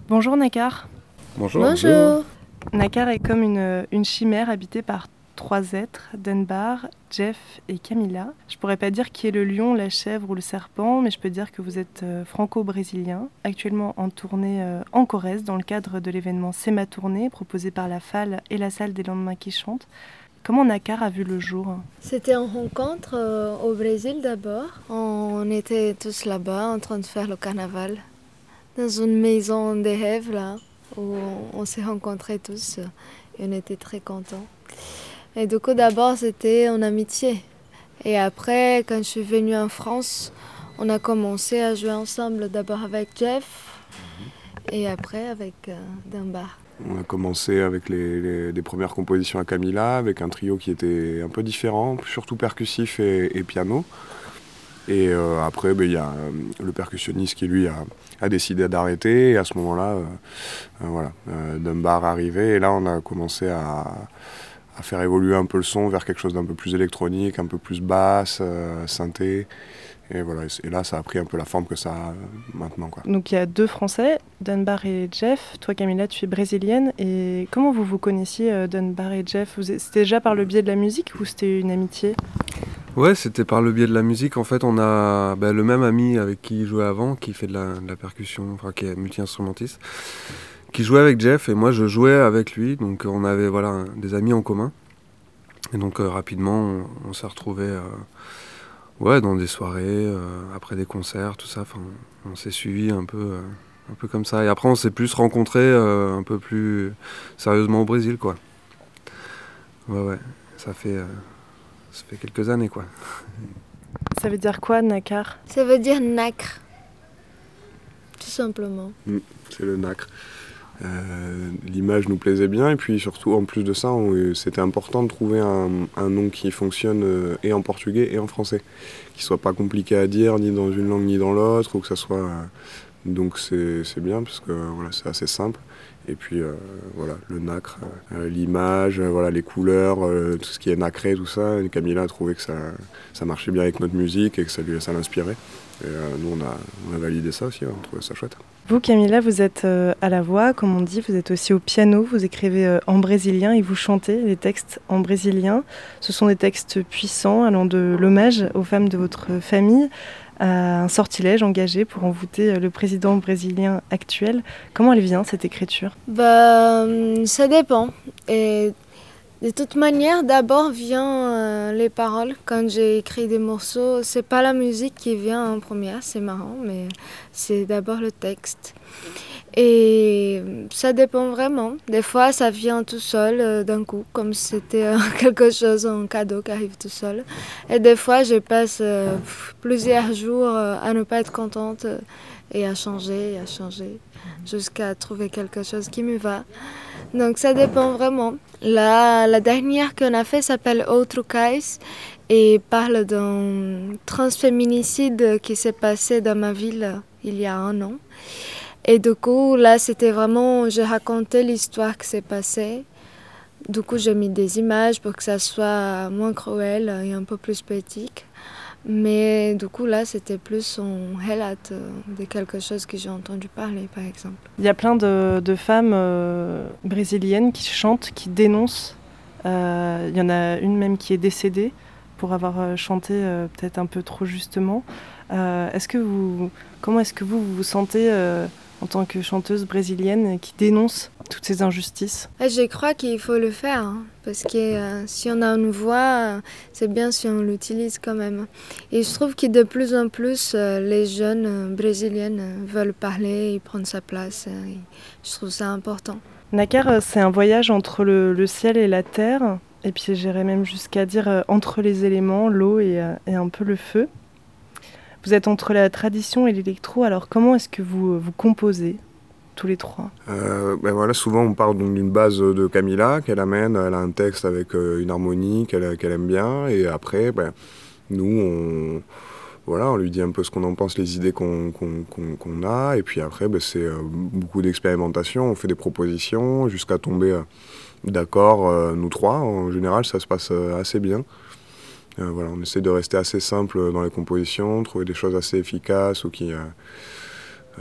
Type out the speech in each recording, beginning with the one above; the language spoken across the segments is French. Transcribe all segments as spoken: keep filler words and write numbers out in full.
Bonjour Nakar. Bonjour. Bonjour. Nakar est comme une, une chimère habitée par trois êtres, Dunbar, Jeff et Camilla. Je pourrais pas dire qui est le lion, la chèvre ou le serpent, mais je peux dire que vous êtes euh, franco-brésilien, actuellement en tournée euh, en Corrèze dans le cadre de l'événement C'est ma tournée, proposé par la F A L et la Salle des Lendemains qui chantent. Comment Nakar a vu le jour ? C'était une rencontre euh, au Brésil d'abord. On était tous là-bas en train de faire le carnaval, dans une maison des rêves là, où on, on s'est rencontrés tous et on était très contents. Et du coup d'abord c'était en amitié. Et après quand je suis venue en France, on a commencé à jouer ensemble d'abord avec Jeff et après avec euh, Dunbar. On a commencé avec les, les, les premières compositions à Camilla, avec un trio qui était un peu différent, surtout percussif et, et piano. Et euh, après, il ben, y a euh, le percussionniste qui, lui, a, a décidé d'arrêter. Et à ce moment-là, euh, euh, voilà, euh, Dunbar arrivait. Et là, on a commencé à, à faire évoluer un peu le son vers quelque chose d'un peu plus électronique, un peu plus basse, euh, synthé. Et, voilà, et là, ça a pris un peu la forme que ça a maintenant, quoi. Donc il y a deux Français, Dunbar et Jeff. Toi Camilla, tu es brésilienne. Et comment vous vous connaissiez, euh, Dunbar et Jeff ? Vous, c'était déjà par le biais de la musique ou c'était une amitié ? Ouais, c'était par le biais de la musique. En fait, on a bah, le même ami avec qui il jouait avant, qui fait de la, de la percussion, enfin qui est multi-instrumentiste, qui jouait avec Jeff et moi je jouais avec lui. Donc on avait voilà, un, des amis en commun. Et donc euh, rapidement, on, on s'est retrouvés euh, ouais, dans des soirées, euh, après des concerts, tout ça. Enfin, on s'est suivis un peu, euh, un peu comme ça. Et après, on s'est plus rencontrés euh, un peu plus sérieusement au Brésil, quoi. Ouais, ouais, ça fait... Euh, Ça fait quelques années, quoi. Ça veut dire quoi, Nakar ? Ça veut dire nacre, tout simplement. Mmh, c'est le nacre. Euh, l'image nous plaisait bien et puis surtout, en plus de ça, on, c'était important de trouver un, un nom qui fonctionne euh, et en portugais et en français. Qui soit pas compliqué à dire, ni dans une langue ni dans l'autre, ou que ça soit... Euh, donc c'est, c'est bien, parce que voilà, c'est assez simple. Et puis euh, voilà, le nacre, euh, l'image, euh, voilà, les couleurs, euh, tout ce qui est nacré, tout ça. Et Camilla a trouvé que ça, ça marchait bien avec notre musique et que ça lui ça l'inspirait. Et euh, nous, on a, on a validé ça aussi, hein, on trouvait ça chouette. Vous, Camilla, vous êtes euh, à la voix, comme on dit, vous êtes aussi au piano, vous écrivez euh, en brésilien et vous chantez les textes en brésilien. Ce sont des textes puissants, allant de l'hommage aux femmes de votre famille à un sortilège engagé pour envoûter le président brésilien actuel. Comment elle vient, cette écriture ? Bah, ça dépend. Et de toute manière, d'abord vient euh, les paroles. Quand j'ai écrit des morceaux, c'est pas la musique qui vient en première, c'est marrant, mais c'est d'abord le texte. Et ça dépend vraiment. Des fois, ça vient tout seul euh, d'un coup, comme si c'était euh, quelque chose, un cadeau qui arrive tout seul. Et des fois, je passe euh, plusieurs jours euh, à ne pas être contente euh, et à changer, et à changer, jusqu'à trouver quelque chose qui me va. Donc ça dépend vraiment. Là, la dernière qu'on a fait s'appelle Outro Cais et parle d'un transféminicide qui s'est passé dans ma ville il y a un an. Et du coup, là, c'était vraiment, je racontais l'histoire qui s'est passée. Du coup, j'ai mis des images pour que ça soit moins cruel et un peu plus poétique. Mais du coup, là, c'était plus un relate de quelque chose que j'ai entendu parler, par exemple. Il y a plein de, de femmes euh, brésiliennes qui chantent, qui dénoncent. Euh, il y en a une même qui est décédée pour avoir chanté euh, peut-être un peu trop justement. Euh, est-ce que vous, comment est-ce que vous vous, vous sentez euh, en tant que chanteuse brésilienne qui dénonce toutes ces injustices ? Je crois qu'il faut le faire, hein, parce que euh, si on a une voix, c'est bien si on l'utilise quand même. Et je trouve que de plus en plus, euh, les jeunes euh, brésiliennes veulent parler et prendre sa place. Euh, et je trouve ça important. Nakar, c'est un voyage entre le, le ciel et la terre, et puis j'irais même jusqu'à dire euh, entre les éléments, l'eau et, euh, et un peu le feu. Vous êtes entre la tradition et l'électro, alors comment est-ce que vous, vous composez tous les trois ? euh, ben voilà, Souvent on part donc d'une base de Camilla qu'elle amène, elle a un texte avec euh, une harmonie qu'elle, qu'elle aime bien, et après ben, nous on, voilà, on lui dit un peu ce qu'on en pense, les idées qu'on, qu'on, qu'on, qu'on a, et puis après ben, c'est euh, beaucoup d'expérimentation, on fait des propositions jusqu'à tomber euh, d'accord euh, nous trois. En général ça se passe euh, assez bien. Euh, voilà, on essaie de rester assez simple dans les compositions, trouver des choses assez efficaces ou qui... Euh, euh,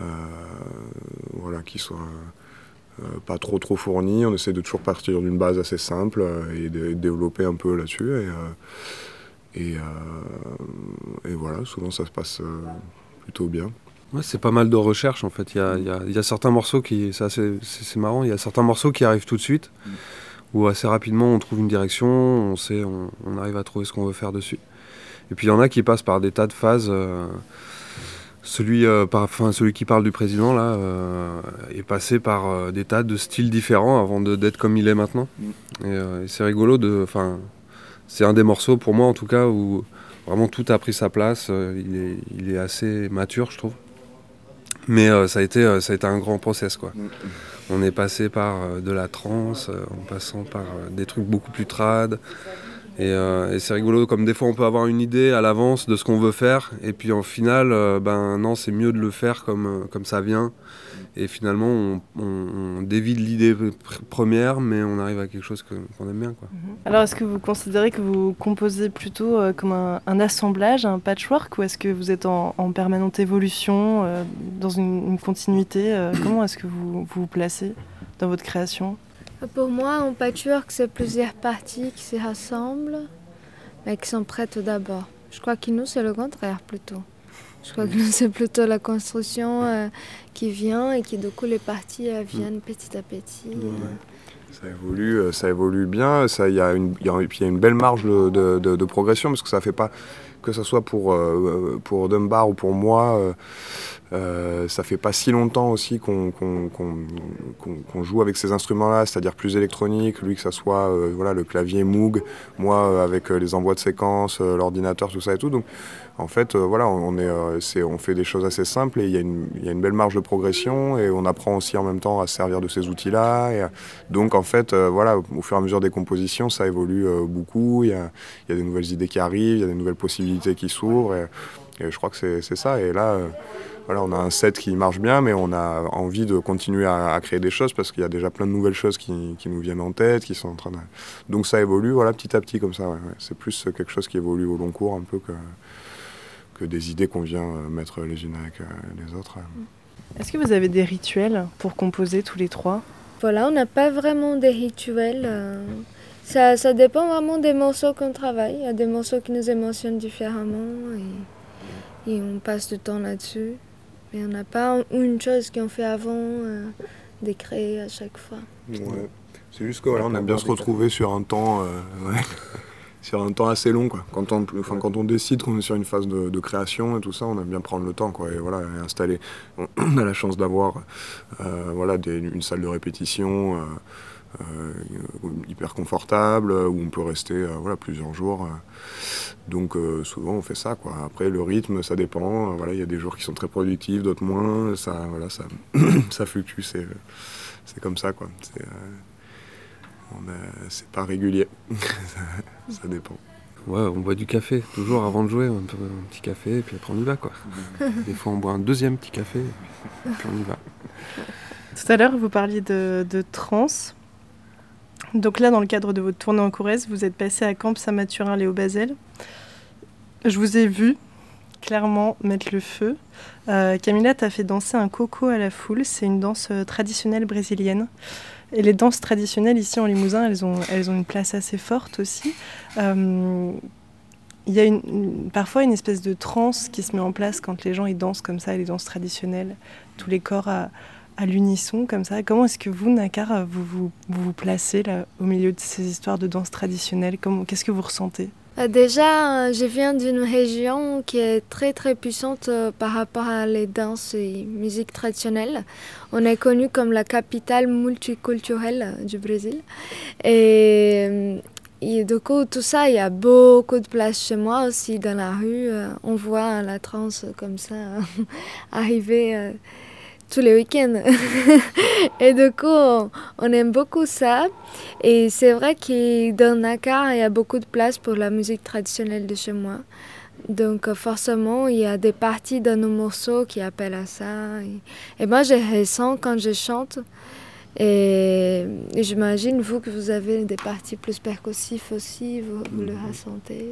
voilà, qui soit euh, pas trop trop fourni. On essaie de toujours partir d'une base assez simple euh, et de, de développer un peu là-dessus. Et, euh, et, euh, et voilà, souvent ça se passe euh, plutôt bien. Ouais, c'est pas mal de recherche en fait. Il y a, il y a, il y a certains morceaux qui, c'est, assez, c'est, c'est marrant, il y a certains morceaux qui arrivent tout de suite, mm. où assez rapidement on trouve une direction, on sait, on, on arrive à trouver ce qu'on veut faire dessus. Et puis il y en a qui passent par des tas de phases. Euh, celui, euh, par, enfin, celui qui parle du président là euh, est passé par euh, des tas de styles différents avant de, d'être comme il est maintenant. Mm. Et, euh, et c'est rigolo de, enfin, c'est un des morceaux pour moi en tout cas où vraiment tout a pris sa place. Euh, il est, il est assez mature, je trouve. Mais euh, ça, a été, euh, ça a été un grand process, quoi. Mm. On est passé par euh, de la trance, euh, en passant par euh, des trucs beaucoup plus trad. Et, euh, et c'est rigolo, comme des fois on peut avoir une idée à l'avance de ce qu'on veut faire. Et puis en final, euh, ben non, c'est mieux de le faire comme, euh, comme ça vient. Et finalement, on, on, on dévie de l'idée pr- première, mais on arrive à quelque chose que, qu'on aime bien, quoi. Alors, est-ce que vous considérez que vous composez plutôt euh, comme un, un assemblage, un patchwork, ou est-ce que vous êtes en, en permanente évolution, euh, dans une, une continuité euh, Comment est-ce que vous, vous vous placez dans votre création ? Pour moi, un patchwork, c'est plusieurs parties qui se rassemblent, mais qui sont prêtes d'abord. Je crois que nous, c'est le contraire plutôt. Je crois que nous, c'est plutôt la construction euh, qui vient et qui, du coup, les parties euh, viennent petit à petit. Ouais. Ça évolue, ça évolue bien. Ça, y a une, y a, y a une belle marge de, de, de, de progression parce que ça fait pas que ce soit pour euh, pour Dunbar ou pour moi. Euh, Euh, ça fait pas si longtemps aussi qu'on, qu'on, qu'on, qu'on, qu'on joue avec ces instruments-là, c'est-à-dire plus électronique, lui que ça soit euh, voilà, le clavier Moog, moi euh, avec euh, les envois de séquences, euh, l'ordinateur, tout ça et tout. Donc en fait, euh, voilà, on, est, euh, c'est, on fait des choses assez simples et il y a une, il y a une belle marge de progression et on apprend aussi en même temps à se servir de ces outils-là. Et, euh, donc en fait, euh, voilà, au fur et à mesure des compositions, ça évolue euh, beaucoup. Il y a, il y a des nouvelles idées qui arrivent, il y a des nouvelles possibilités qui s'ouvrent et, et je crois que c'est, c'est ça. Et là, euh, voilà, on a un set qui marche bien, mais on a envie de continuer à, à créer des choses parce qu'il y a déjà plein de nouvelles choses qui, qui nous viennent en tête, qui sont en train de... Donc ça évolue, voilà, petit à petit comme ça. Ouais, ouais. C'est plus quelque chose qui évolue au long cours un peu que, que des idées qu'on vient mettre les unes avec les autres. Est-ce que vous avez des rituels pour composer tous les trois ? Voilà, on n'a pas vraiment des rituels. Euh, ça, ça dépend vraiment des morceaux qu'on travaille. Il y a des morceaux qui nous émotionnent différemment et, et on passe du temps là-dessus. Mais on n'a pas une chose qu'on fait avant euh, de créer à chaque fois. Ouais. C'est juste que voilà, on aime bien se retrouver sur un temps, euh, ouais, sur un temps assez long, quoi. Quand on, enfin, quand on décide qu'on est sur une phase de, de création et tout ça, on aime bien prendre le temps, quoi. Et voilà, et installer. On a la chance d'avoir, euh, voilà, des, une salle de répétition. Euh, Euh, hyper confortable où on peut rester euh, voilà, plusieurs jours euh. donc euh, souvent on fait ça, quoi. Après le rythme ça dépend, euh, voilà, il y a des jours qui sont très productifs, d'autres moins, ça, voilà, ça, ça fluctue, c'est, c'est comme ça, quoi. C'est, euh, on a, c'est pas régulier. ça, ça dépend. Ouais, on boit du café, toujours avant de jouer, un, peu, un petit café, et puis après on y va, quoi. Des fois on boit un deuxième petit café, et puis on y va. Tout à l'heure vous parliez de, de trance. Donc là, dans le cadre de votre tournée en Corrèze, vous êtes passé à Camp Saint-Mathurin-Léo-Bazel. Je vous ai vu clairement mettre le feu. Euh, Camila, t'as fait danser un coco à la foule. C'est une danse euh, traditionnelle brésilienne. Et les danses traditionnelles ici en Limousin, elles ont, elles ont une place assez forte aussi. Euh, il y a une, une, parfois une espèce de transe qui se met en place quand les gens ils dansent comme ça, les danses traditionnelles, tous les corps à... à l'unisson, comme ça. Comment est-ce que vous, Nakar, vous vous, vous, vous placez là, au milieu de ces histoires de danse traditionnelle ? Comment, qu'est-ce que vous ressentez ? Déjà, je viens d'une région qui est très très puissante par rapport à les danses et musique traditionnelle. On est connu comme la capitale multiculturelle du Brésil. Et, et du coup, tout ça, il y a beaucoup de place chez moi aussi dans la rue. On voit la trance comme ça arriver tous les week-ends. Et du coup, on, on aime beaucoup ça. Et c'est vrai que dans Nakar, il y a beaucoup de place pour la musique traditionnelle de chez moi. Donc forcément, il y a des parties dans nos morceaux qui appellent à ça. Et, et moi, je ressens quand je chante. Et, et j'imagine, vous, que vous avez des parties plus percussives aussi, vous, vous le ressentez.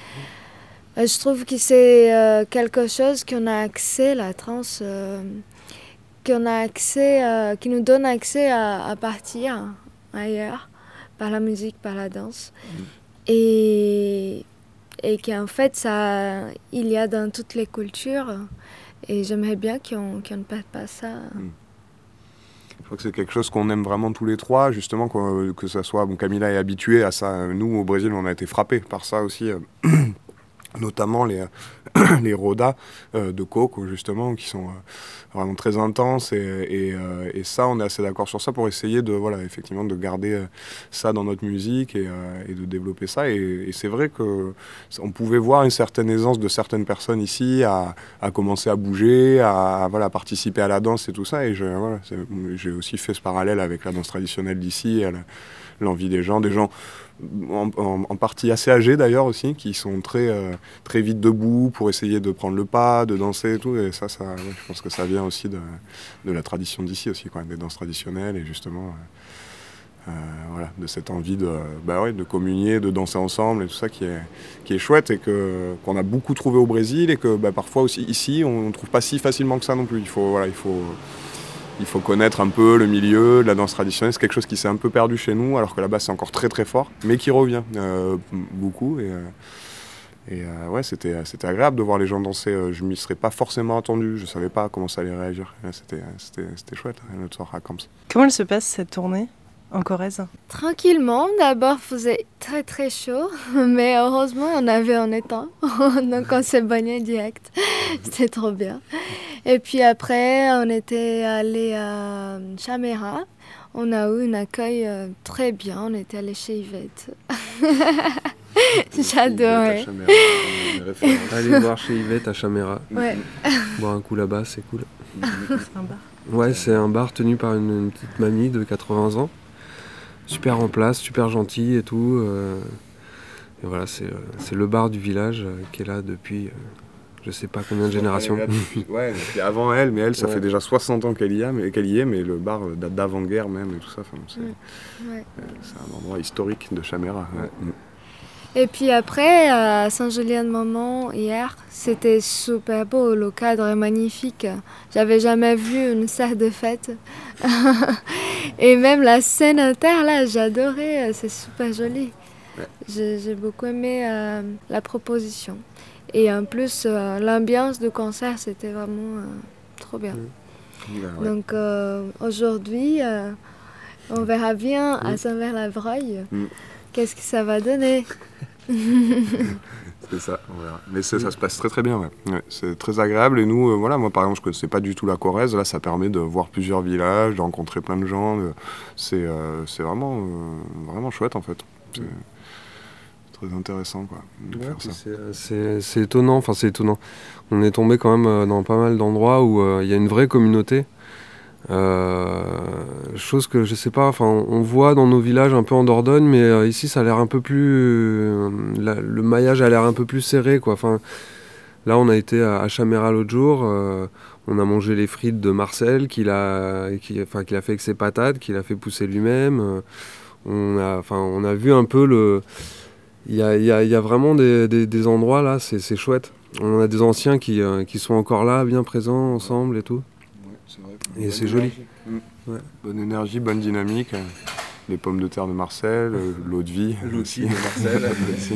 Je trouve que c'est euh, quelque chose qu'on a accès, la trance. Euh, qu'on a accès, euh, qui nous donne accès à, à partir ailleurs, par la musique, par la danse. Mmh. Et, et qu'en fait, ça, il y a dans toutes les cultures. Et j'aimerais bien qu'on, qu'on ne perde pas ça. Mmh. Je crois que c'est quelque chose qu'on aime vraiment tous les trois, justement, que, que ça soit... Bon, Camila est habituée à ça. Nous, au Brésil, on a été frappés par ça aussi. Notamment les, les rodas euh, de coco, justement, qui sont euh, vraiment très intenses. Et, et, euh, et ça, on est assez d'accord sur ça pour essayer de, voilà, effectivement, de garder euh, ça dans notre musique et, euh, et de développer ça. Et, et c'est vrai qu'on pouvait voir une certaine aisance de certaines personnes ici à, à commencer à bouger, à, à voilà, participer à la danse et tout ça. Et je, voilà, j'ai aussi fait ce parallèle avec la danse traditionnelle d'ici, l'envie des gens, des gens... En, en, en partie assez âgés d'ailleurs aussi, qui sont très, euh, très vite debout pour essayer de prendre le pas, de danser et tout. Et ça, ça ouais, je pense que ça vient aussi de, de la tradition d'ici aussi, quoi, des danses traditionnelles et justement euh, euh, voilà, de cette envie de, bah ouais, de communier, de danser ensemble et tout ça qui est, qui est chouette et que, qu'on a beaucoup trouvé au Brésil et que bah, parfois aussi ici on ne trouve pas si facilement que ça non plus. Il faut, voilà, il faut, Il faut connaître un peu le milieu de la danse traditionnelle. C'est quelque chose qui s'est un peu perdu chez nous, alors que là-bas c'est encore très très fort, mais qui revient euh, beaucoup. Et, euh, et euh, ouais, c'était, c'était agréable de voir les gens danser. Je m'y serais pas forcément attendu, je savais pas comment ça allait réagir. C'était, c'était, c'était chouette, notre soir à Camps. Comment elle se passe cette tournée en Corrèze? Tranquillement, d'abord il faisait très très chaud, mais heureusement on avait un étang, donc on s'est baigné direct, c'était trop bien. Et puis après on était allé à Chamera, on a eu un accueil très bien, on était allé chez Yvette. J'adorais. Allez voir chez Yvette à Chamera. Ouais. Boire un coup là-bas, c'est cool. C'est un bar. Ouais, c'est un bar tenu par une, une petite mamie de quatre-vingts ans. Super en place, super gentil et tout. Euh, et voilà, c'est, euh, c'est le bar du village euh, qui est là depuis euh, je sais pas combien de générations. Depuis, ouais, depuis avant elle, mais elle, ça ouais. fait déjà soixante ans qu'elle y, a, mais, qu'elle y est, mais le bar date d'avant-guerre même et tout ça. C'est, ouais. c'est un endroit historique de Chamera. Ouais. Ouais. Et puis après, à Saint-Julien-de-Momont, hier, c'était super beau, le cadre est magnifique. J'avais jamais vu une salle de fête. Et même la scène inter, là, j'adorais, c'est super joli. Ouais. J'ai, j'ai beaucoup aimé euh, la proposition. Et en plus, euh, l'ambiance du concert, c'était vraiment euh, trop bien. Mmh. Ben ouais. Donc euh, aujourd'hui, euh, on verra bien mmh. à Saint-Vert-la-Breuil. Mmh. Qu'est-ce que ça va donner? C'est ça, on verra. Mais c'est, ça se passe très très bien, ouais. Ouais, c'est très agréable. Et nous, euh, voilà, moi par exemple, je ne connaissais pas du tout la Corrèze. Là, ça permet de voir plusieurs villages, de rencontrer plein de gens. De... C'est, euh, c'est vraiment, euh, vraiment chouette en fait. C'est très intéressant, quoi, de ouais, faire ça. C'est, c'est, c'est étonnant, enfin c'est étonnant. On est tombé quand même dans pas mal d'endroits où il euh, y a une vraie communauté. Euh, chose que je sais pas, enfin on voit dans nos villages un peu en Dordogne, mais euh, ici ça a l'air un peu plus, euh, la, le maillage a l'air un peu plus serré, quoi. Enfin là on a été à, à Chamera l'autre jour, euh, on a mangé les frites de Marcel qu'il a, qu'il, enfin qu'il a fait avec ses patates, qu'il a fait pousser lui-même. Euh, on a, enfin on a vu un peu le, il y a, il y a, il y a vraiment des, des, des endroits là, c'est, c'est chouette. On a des anciens qui, euh, qui sont encore là, bien présents ensemble et tout. C'est vrai. Et bonne c'est énergie. joli. Mmh. Ouais. Bonne énergie, bonne dynamique. Les pommes de terre de Marcel, euh, l'eau de vie. L'eau aussi de Marcel.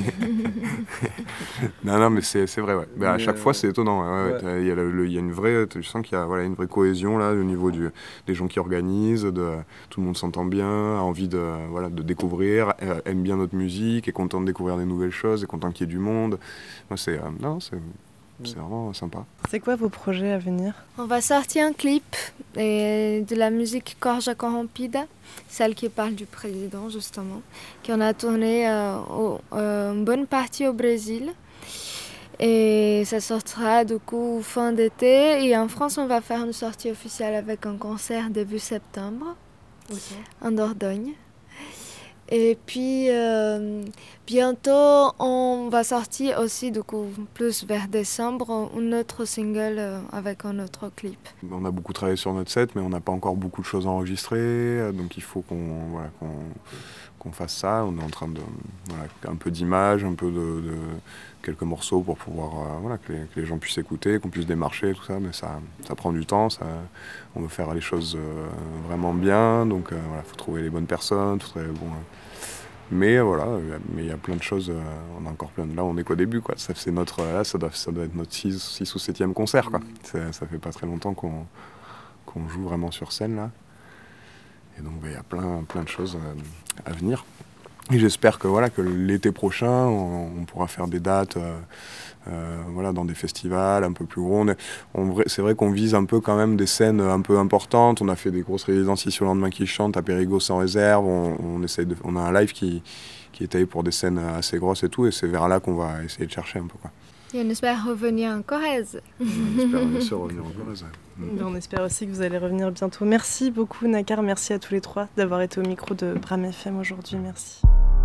non, non, mais c'est, c'est vrai, ouais. Mais à chaque euh... fois, c'est étonnant. Ouais, ouais. Ouais. Il y a le, le, il y a une vraie, tu sens qu'il y a voilà, une vraie cohésion là, au niveau du, des gens qui organisent, de, tout le monde s'entend bien, a envie de, voilà, de découvrir, aime bien notre musique, est content de découvrir des nouvelles choses, est content qu'il y ait du monde. Moi, c'est, euh, non, c'est... C'est vraiment sympa. C'est quoi vos projets à venir? On va sortir un clip et de la musique Corja Corrompida, celle qui parle du président justement, qu'on a tourné euh, au, euh, une bonne partie au Brésil. Et ça sortira du coup fin d'été. Et en France, on va faire une sortie officielle avec un concert début septembre, okay. En Dordogne. Et puis euh, bientôt on va sortir aussi du coup plus vers décembre un autre single euh, avec un autre clip. On a beaucoup travaillé sur notre set mais on n'a pas encore beaucoup de choses enregistrées donc il faut qu'on, voilà, qu'on, qu'on fasse ça. On est en train de... Voilà, un peu d'images, un peu de, de quelques morceaux pour pouvoir... Euh, voilà, que les, que les gens puissent écouter, qu'on puisse démarcher, tout ça. Mais ça, ça prend du temps. Ça, on veut faire les choses euh, vraiment bien. Donc, euh, voilà, faut trouver les bonnes personnes. Faut trouver, bon, euh, mais euh, voilà, mais il y a plein de choses. Euh, on a encore plein de... Là, on est qu'au début, quoi. Ça, c'est notre, là, ça, doit, ça doit être notre six ou septième concert, quoi. C'est, ça fait pas très longtemps qu'on, qu'on joue vraiment sur scène, là. Et donc, il bah, y a plein, plein de choses euh, à venir. Et j'espère que, voilà, que l'été prochain, on, on pourra faire des dates euh, euh, voilà, dans des festivals un peu plus gros. On est, on, c'est vrai qu'on vise un peu quand même des scènes un peu importantes. On a fait des grosses résidences ici au Lendemain qui chante, à Périgueux sans réserve. On, on, essaye de, on a un live qui, qui est taillé pour des scènes assez grosses et tout. Et c'est vers là qu'on va essayer de chercher un peu, quoi. Et on espère revenir en Corrèze. On espère bien sûr revenir en Corrèze. Mmh. On espère aussi que vous allez revenir bientôt. Merci beaucoup Nakar, merci à tous les trois d'avoir été au micro de Bram F M aujourd'hui. Merci.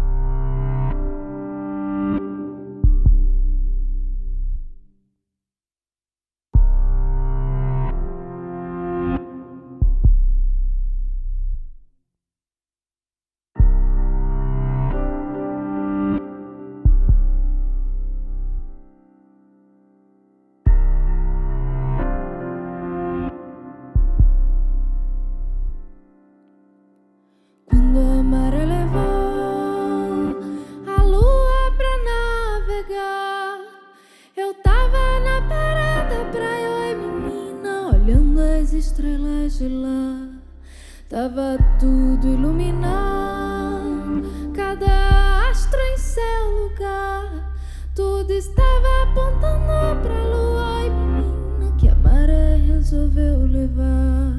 Tava tudo iluminado, cada astro em seu lugar. Tudo estava apontando pra lua e menina que a maré resolveu levar.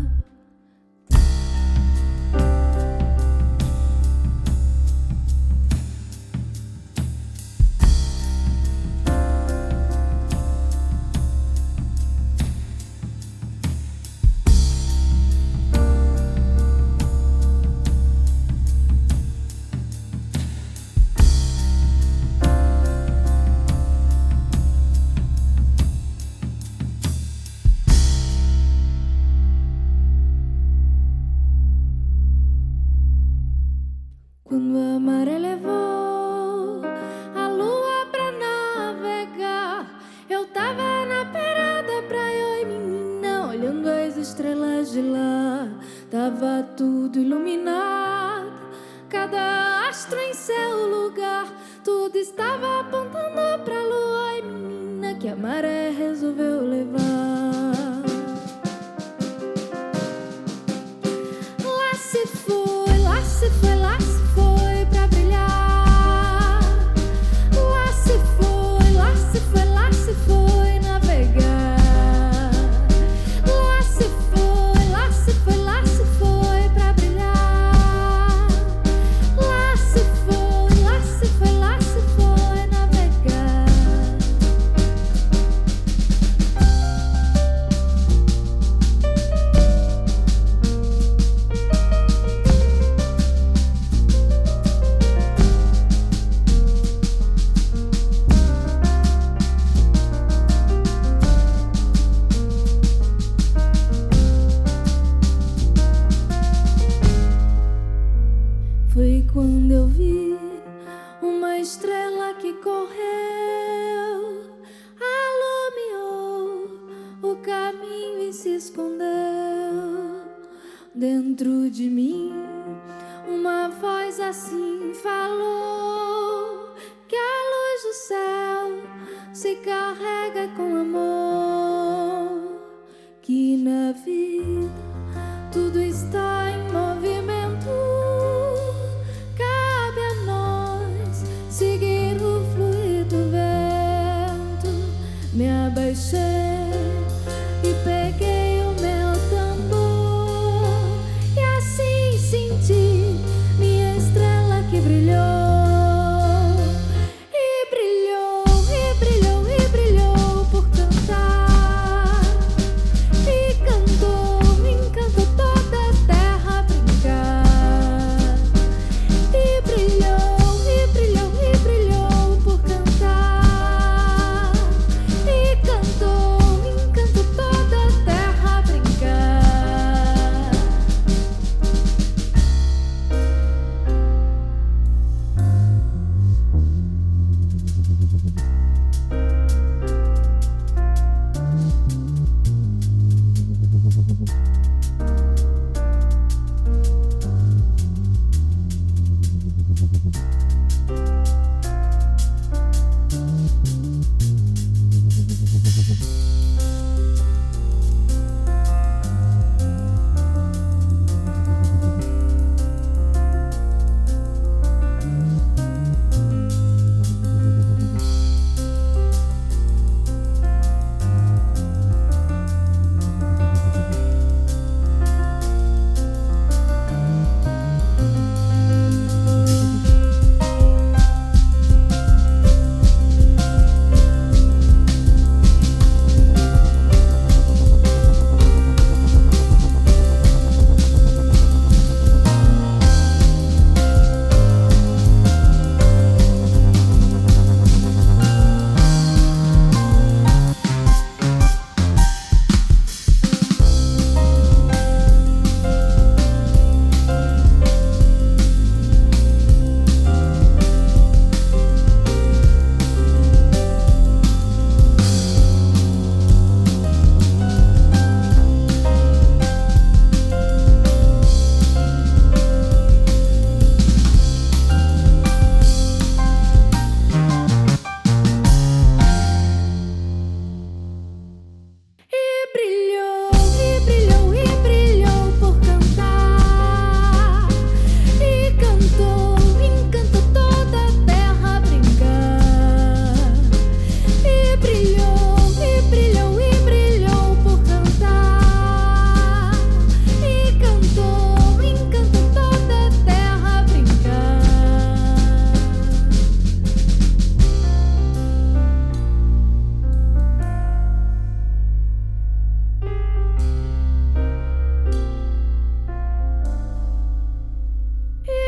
Quando a maré levou a lua pra navegar, eu tava na beira da praia, oi menina, olhando as estrelas de lá. Tava tudo iluminado, cada astro em seu lugar. Tudo estava apontando pra lua, oi menina, que a maré resolveu levar. Lá se foi, lá se foi, lá se foi pra brilhar. Lá se foi, lá se foi, lá se foi navegar. Lá se foi, lá se foi, lá se foi pra brilhar. Lá se foi, lá se foi, lá se foi navegar. Foi quando eu vi uma estrela que correu, alumiou o caminho e se escondeu. Dentro de mim, uma voz assim falou: que a luz do céu se carrega com amor, que na vida tudo está em movimento. Cabe a nós seguir o fluir do vento. Me abaixei e peguei o meu tambor, e assim senti minha estrela que brilhou. E brilhou, e brilhou, e brilhou por cantar. E cantou, encantou toda a terra.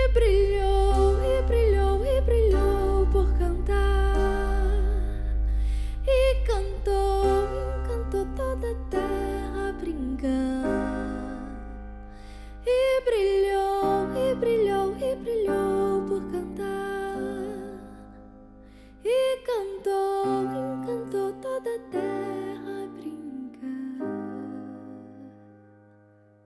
brilhante.